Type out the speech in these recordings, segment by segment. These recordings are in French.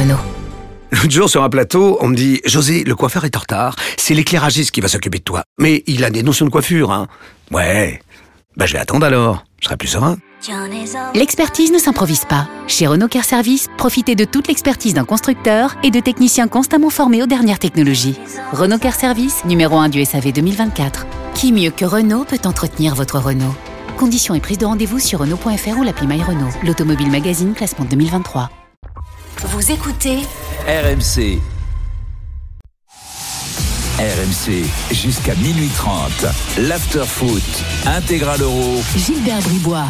Renault. L'autre jour, sur un plateau, on me dit « José, le coiffeur est en retard, c'est l'éclairagiste qui va s'occuper de toi. Mais il a des notions de coiffure, hein. » Ouais, je vais attendre alors, je serai plus serein. L'expertise ne s'improvise pas. Chez Renault Care Service, profitez de toute l'expertise d'un constructeur et de techniciens constamment formés aux dernières technologies. Renault Care Service, numéro 1 du SAV 2024. Qui mieux que Renault peut entretenir votre Renault? Conditions et prise de rendez-vous sur Renault.fr ou l'appli My Renault. L'Automobile Magazine, classement 2023. Vous écoutez RMC. RMC, jusqu'à minuit 30. L'after-foot, intégral euro. Gilbert Bribois.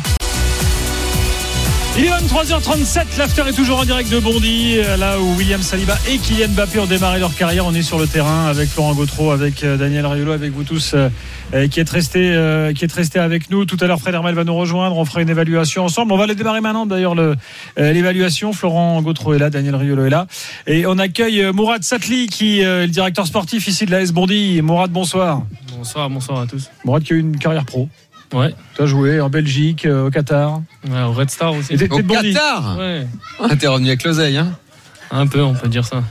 Il est 23h37, l'after est toujours en direct de Bondy, là où William Saliba et Kylian Mbappé ont démarré leur carrière. On est sur le terrain avec Florent Gautreau, avec Daniel Riolo, avec vous tous qui êtes restés avec nous. Tout à l'heure, Fred Hermel va nous rejoindre, on fera une évaluation ensemble. On va les démarrer maintenant d'ailleurs l'évaluation. Florent Gautreau est là, Daniel Riolo est là. Et on accueille Mourad Satli qui est le directeur sportif ici de l'AS Bondy. Mourad, bonsoir. Bonsoir à tous. Mourad qui a eu une carrière pro. Ouais. Tu as joué en Belgique, au Qatar. Ouais, au Red Star aussi. Au Qatar. Ouais. T'es revenu avec l'oseille, hein? Un peu, on peut dire ça.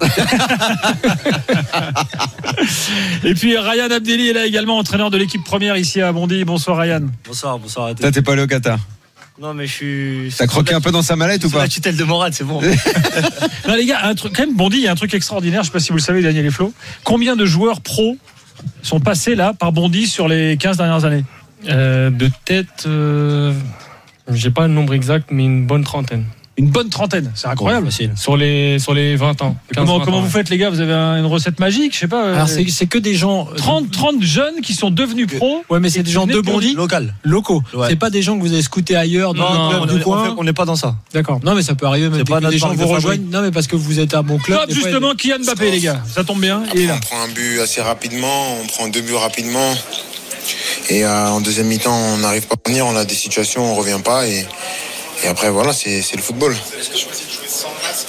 Et puis Ryan Abdelli est là également, entraîneur de l'équipe première ici à Bondy. Bonsoir Ryan. Bonsoir à tous. Toi, t'es pas allé au Qatar? Non, mais je suis. T'as croqué un peu dans sa mallette ou pas? La tutelle de Morad, c'est bon. Non les gars, quand même Bondy, il y a un truc extraordinaire. Je sais pas si vous le savez, Daniel et Flo. Combien de joueurs pros sont passés là par Bondy sur les 15 dernières années? De tête, j'ai pas le nombre exact, mais une bonne trentaine. Une bonne trentaine, c'est incroyable. Sur les 20 ans. Comment vous faites les gars? Vous avez une recette magique? Je sais pas. Alors c'est que des gens 30 jeunes qui sont devenus pros. Ouais, mais c'est des gens de Bondy locaux. Ouais. C'est pas des gens que vous avez scoutés ailleurs dans le club du coin. On n'est pas dans ça. D'accord. Non, mais ça peut arriver même que des gens vous rejoignent. Non, mais parce que vous êtes un bon club. Top, justement, Kylian Mbappé les gars, ça tombe bien. Après, on prend un but assez rapidement, on prend 2 buts rapidement. Et en deuxième mi-temps, on n'arrive pas à revenir, on a des situations, on revient pas. Et après, voilà, c'est le football. Est-ce que choisi de jouer sans masque?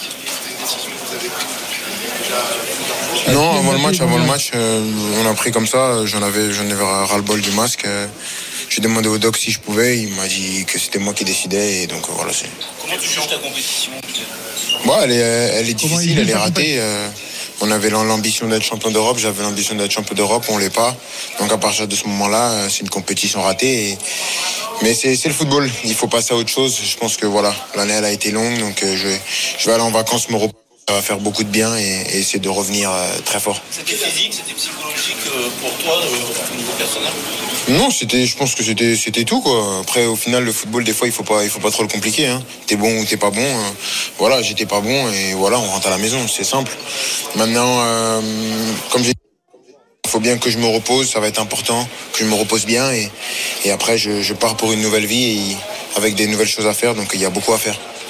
Non, avant le match, on a pris comme ça. J'en avais ras-le-bol du masque. J'ai demandé au doc si je pouvais. Il m'a dit que c'était moi qui décidais. Et donc voilà. Comment tu juges ta compétition? Elle est difficile, elle est ratée. On avait l'ambition d'être champion d'Europe, j'avais l'ambition d'être champion d'Europe, on l'est pas. Donc à partir de ce moment-là, c'est une compétition ratée. Mais c'est le football, il faut passer à autre chose. Je pense que voilà, l'année elle a été longue, donc je vais aller en vacances, me reposer. Ça va faire beaucoup de bien et essayer de revenir très fort. C'était physique, c'était psychologique pour toi au niveau personnel? Non, je pense que c'était tout quoi. Après au final le football des fois il faut pas trop le compliquer hein. T'es bon ou t'es pas bon. Voilà, j'étais pas bon et voilà, on rentre à la maison, c'est simple. Maintenant comme j'ai dit, il faut bien que je me repose, ça va être important que je me repose bien et après je pars pour une nouvelle vie et avec des nouvelles choses à faire, donc il y a beaucoup à faire.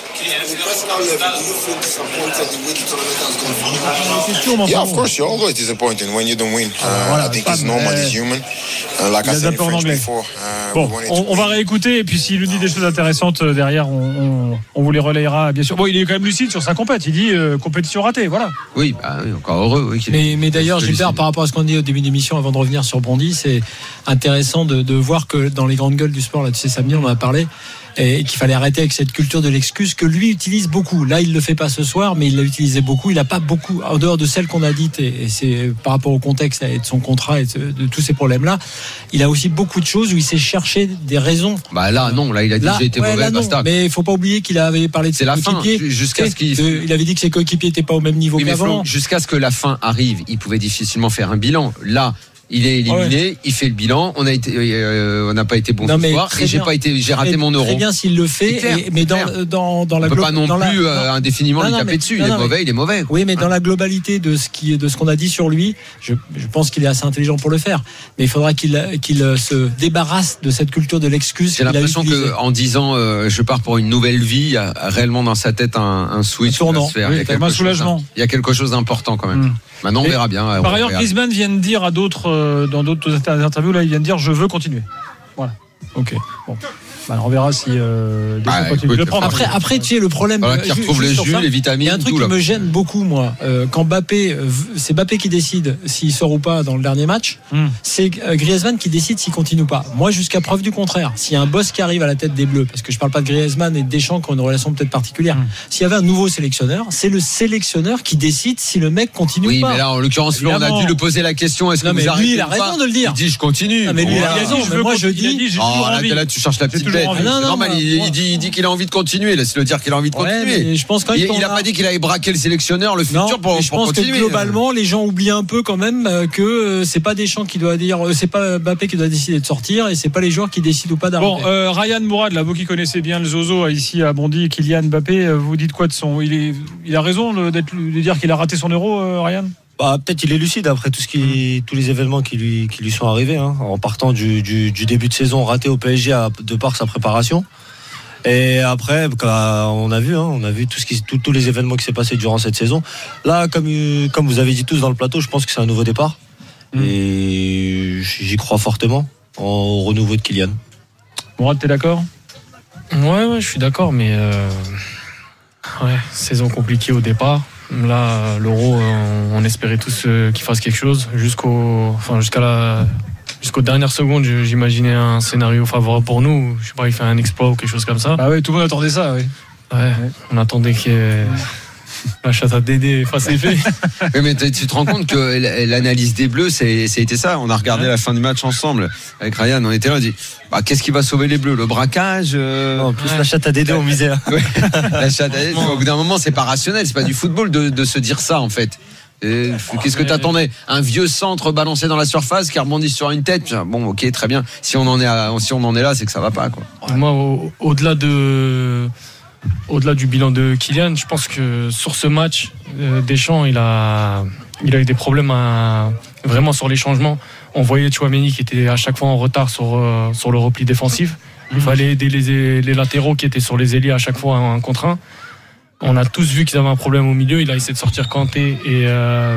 Yeah, of course, you're always disappointed when you don't win. I think it's normal, it's human. Like I said in French before. Bon, on va réécouter et puis s'il nous dit des choses intéressantes derrière, on vous les relayera bien sûr. Bon, il est quand même lucide sur sa compète. Il dit compétition ratée, voilà. Oui, encore heureux. Oui, mais d'ailleurs, Gilbert, par rapport à ce qu'on dit au début d'émission, avant de revenir sur Bondy, c'est intéressant de voir que dans les grandes gueules du sport, là, tu sais, samedi, on en a parlé. Et qu'il fallait arrêter avec cette culture de l'excuse que lui utilise beaucoup. Là, il le fait pas ce soir, mais il l'a utilisé beaucoup. Il a pas beaucoup, en dehors de celles qu'on a dites, et c'est par rapport au contexte et de son contrat et de tous ces problèmes-là, il a aussi beaucoup de choses où il s'est cherché des raisons. Là, non, là, il a dit j'ai été mauvais, basta. Mais il faut pas oublier qu'il avait parlé de ses coéquipiers. Jusqu'à ce il avait dit que ses coéquipiers étaient pas au même niveau qu'avant. Jusqu'à ce que la fin arrive, il pouvait difficilement faire un bilan. Là, il est éliminé, il fait le bilan. On n'a pas été bon ce soir et j'ai raté mon euro. Très bien s'il le fait, mais dans la on peut pas non plus indéfiniment lui taper dessus. Il est mauvais. Oui, mais dans la globalité de ce qu'on a dit sur lui, je pense qu'il est assez intelligent pour le faire. Mais il faudra qu'il se débarrasse de cette culture de l'excuse. J'ai l'impression qu'en disant je pars pour une nouvelle vie, il y a réellement dans sa tête un switch qui va se faire. Il y a un soulagement. Il y a quelque chose d'important quand même. Maintenant, on verra bien. Par ailleurs, Griezmann vient de dire à d'autres dans d'autres interviews là, il vient de dire je veux continuer. Voilà. Ok. Bon. On verra si Deschamps continue de le prendre. Après, tu sais, le problème. Voilà, qui retrouve le jus, les vitamines. Il y a un truc qui me gêne beaucoup, moi. Quand c'est Mbappé qui décide s'il sort ou pas dans le dernier match. C'est Griezmann qui décide s'il continue ou pas. Moi, jusqu'à preuve du contraire, s'il y a un boss qui arrive à la tête des Bleus, parce que je parle pas de Griezmann et de Deschamps qui ont une relation peut-être particulière. S'il y avait un nouveau sélectionneur, c'est le sélectionneur qui décide si le mec continue ou pas. Oui, mais là, en l'occurrence, on a dû lui poser la question. Est-ce que vous arrêtez? Lui, il a raison de le dire. Il dit, je continue. Mais lui, il a raison. Mais moi, je dis. Là, tu cherches la petite bête. C'est normal. Il dit qu'il a envie de continuer. Laisse-le dire qu'il a envie de continuer. Je pense quand il n'a pas dit qu'il allait braquer le sélectionneur, le futur pour continuer. Je pense que globalement, les gens oublient un peu quand même que c'est pas Deschamps qui doit dire, c'est pas Mbappé qui doit décider de sortir et c'est pas les joueurs qui décident ou pas d'arrêter. Bon, Ryan Mourad, là, vous qui connaissez bien le zozo ici à Bondy, Kylian Mbappé, vous dites quoi de son. Il a raison de dire qu'il a raté son Euro, Ryan? Peut-être il est lucide après tous les événements qui lui sont arrivés, en partant du début de saison raté au PSG de par sa préparation. Et après, on a vu tous les événements qui s'est passé durant cette saison. Là, comme vous avez dit tous dans le plateau, je pense que c'est un nouveau départ. Et j'y crois fortement au renouveau de Kylian. Mourad, t'es d'accord? Ouais, je suis d'accord, mais saison compliquée au départ. Là, l'Euro, on espérait tous qu'il fasse quelque chose jusqu'aux dernières secondes. J'imaginais un scénario favorable pour nous. Je sais pas, il fait un exploit ou quelque chose comme ça. Ah ouais, tout le monde attendait ça, oui. Ouais. On attendait qu'il y ait la chatte à Dédé fasse effet. Oui, mais tu te rends compte que l'analyse des Bleus, ça a été ça. On a regardé la fin du match ensemble avec Ryan. On était là, on dit qu'est-ce qui va sauver les Bleus? Le braquage En plus, la chatte à Dédé en misère. Ouais, la chatte à Dédé. Au bout d'un moment, c'est pas rationnel. C'est pas du football de se dire ça, en fait. Qu'est-ce que t'attendais? Un vieux centre balancé dans la surface qui rebondit sur une tête? Bon, ok, très bien. Si on en est là, c'est que ça va pas, quoi. Moi, au-delà du bilan de Kylian, je pense que sur ce match, Deschamps, il a eu des problèmes vraiment sur les changements. On voyait Tchouaméni qui était à chaque fois en retard sur le repli défensif. Il fallait aider les latéraux qui étaient sur les ailiers à chaque fois un contre un. On a tous vu qu'ils avaient un problème au milieu. Il a essayé de sortir Kanté et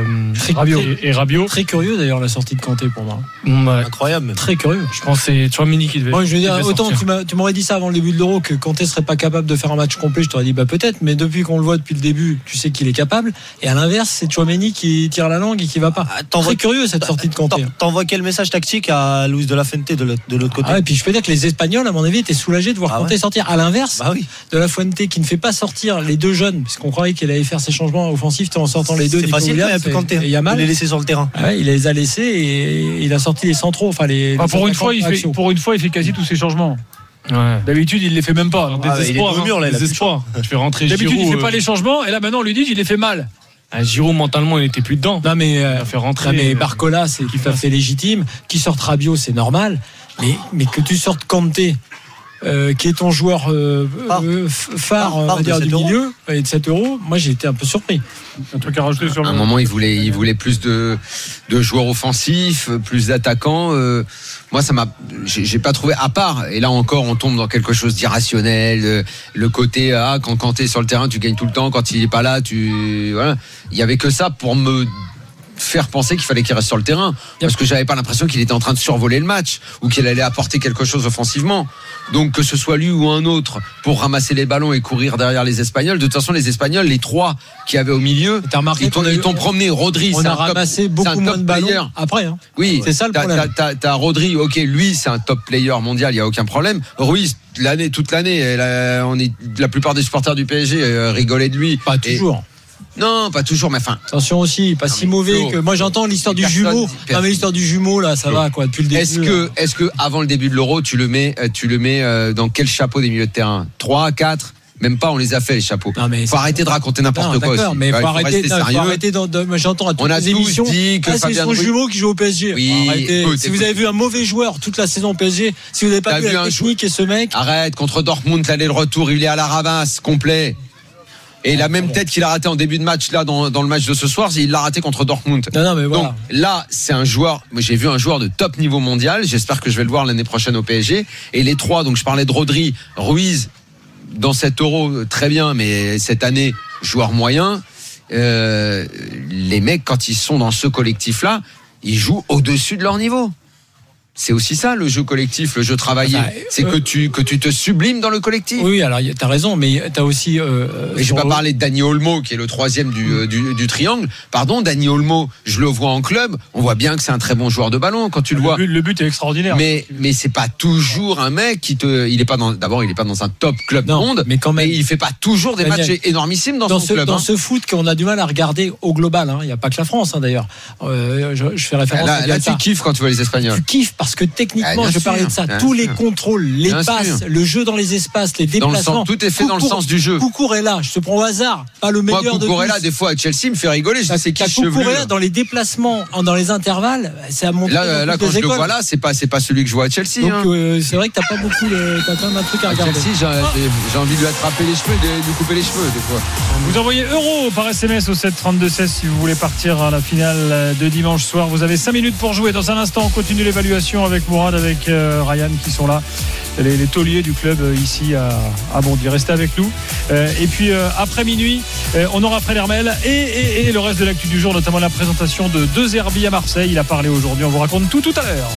Rabiot. Très curieux d'ailleurs la sortie de Kanté pour moi. Incroyable. Très curieux. Je pense que c'est Tchouaméni qui devait. Moi, je veux dire, autant tu m'aurais dit ça avant le début de l'Euro que Kanté serait pas capable de faire un match complet, je t'aurais dit peut-être. Mais depuis qu'on le voit depuis le début, tu sais qu'il est capable. Et à l'inverse, c'est Tchouaméni qui tire la langue et qui va pas. Très curieux cette sortie de Kanté. T'envoies quel message tactique à Luis de la Fuente de l'autre côté? Et puis je peux dire que les Espagnols, à mon avis, étaient soulagés de voir Kanté sortir. À l'inverse, de la Fuente qui ne fait pas sortir les deux jeunes, parce qu'on croyait qu'il allait faire ses changements offensifs en sortant les deux. C'est facile, il a pu Kanté. Il les laissé sur le terrain. Il les a laissés et il a sorti les centraux. Pour une fois, il fait quasi tous ses changements. Ouais. D'habitude, il les fait même pas. Désespoir. Je fais rentrer D'habitude, Giroud, il fait pas les changements et là maintenant, on lui dit qu'il les fait mal. Giroud mentalement, il était plus dedans. Non mais il a fait rentrer. Mais Barcola, c'est tout à fait légitime. Qui sorte Rabiot, c'est normal. Mais que tu sortes Kanté. Qui est ton joueur phare on va dire, du milieu et de 7 €, moi j'ai été un peu surpris. Un truc à rajouter sur un moment il voulait plus de joueurs offensifs, plus d'attaquants. Moi j'ai pas trouvé, à part, et là encore on tombe dans quelque chose d'irrationnel, le côté quand Kanté est sur le terrain tu gagnes tout le temps, quand il est pas là il y avait que ça pour me faire penser qu'il fallait qu'il reste sur le terrain, parce que j'avais pas l'impression qu'il était en train de survoler le match ou qu'il allait apporter quelque chose offensivement. Donc que ce soit lui ou un autre pour ramasser les ballons et courir derrière les Espagnols, de toute façon les Espagnols, les trois qu'il y avait au milieu, ils t'ont promené. Rodri, on a ramassé beaucoup moins de ballons après. Oui, c'est ça le problème. T'as Rodri, ok, lui c'est un top player mondial, il y a aucun problème. Ruiz, toute l'année, la plupart des supporters du PSG rigolaient de lui. Pas toujours. Non, pas toujours, mais enfin. Attention aussi, pas si mauvais que. Moi, j'entends l'histoire du jumeau. Non, mais l'histoire du jumeau, là, ça va, quoi, depuis le début. Est-ce que avant le début de l'Euro, tu le mets dans quel chapeau des milieux de terrain? 3, 4? Même pas, on les a fait, les chapeaux. Faut arrêter de raconter n'importe quoi aussi. Mais faut arrêter j'entends à toutes les émissions. Dit que c'est son jumeau qui joue au PSG. Oui, si vous avez vu un mauvais joueur toute la saison au PSG, si vous n'avez pas vu la technique et ce mec. Arrête, contre Dortmund, l'aller le retour, il est à la ramasse, complet. Et la même tête qu'il a raté en début de match là dans le match de ce soir, il l'a raté contre Dortmund. Non, mais voilà. Donc là, c'est un joueur. Moi, j'ai vu un joueur de top niveau mondial. J'espère que je vais le voir l'année prochaine au PSG. Et les trois, donc je parlais de Rodri, Ruiz dans cet Euro, très bien, mais cette année joueur moyen. Les mecs, quand ils sont dans ce collectif là, ils jouent au-dessus de leur niveau. c'est aussi ça le jeu collectif, le jeu travaillé. C'est que tu te sublimes dans le collectif. Oui, alors t'as raison, mais t'as aussi. Et je vais pas parler de Dani Olmo qui est le troisième du triangle. Pardon, Dani Olmo, je le vois en club. On voit bien que c'est un très bon joueur de ballon quand tu le vois. Le but est extraordinaire. Mais c'est pas toujours un mec qui il est pas dans un top club du monde. Mais quand même, il fait pas toujours des matchs énormissimes dans son club. Dans ce foot qu'on a du mal à regarder au global. Il n'y a pas que la France d'ailleurs. Je fais référence. Là tu kiffes quand tu vois les Espagnols. Tu kiffes parce que techniquement, je parlais de ça. Tous les contrôles, les passes, le jeu dans les espaces, les déplacements. Tout est fait dans le sens du jeu. Cucurella, je te prends au hasard, pas le meilleur de tous. Cucurella, des fois à Chelsea, me fait rigoler. Je dis c'est qui ce chevelu. Cucurella dans les déplacements, dans les intervalles, c'est à montrer. Là, quand je le vois là, c'est pas celui que je vois à Chelsea. Donc c'est vrai que t'as pas beaucoup, t'as quand même un truc à regarder. Chelsea, j'ai envie de lui attraper les cheveux, de lui couper les cheveux des fois. Vous envoyez euro par SMS au 732-16 si vous voulez partir à la finale de dimanche soir. Vous avez 5 minutes pour jouer. Dans un instant, on continue l'évaluation avec Mourad, avec Ryan qui sont là, les tauliers du club ici à Bondy. Restez avec nous. Et puis après minuit, on aura Fred Hermel et le reste de l'actu du jour, notamment la présentation de 2 Herbies à Marseille. Il a parlé aujourd'hui. On vous raconte tout à l'heure.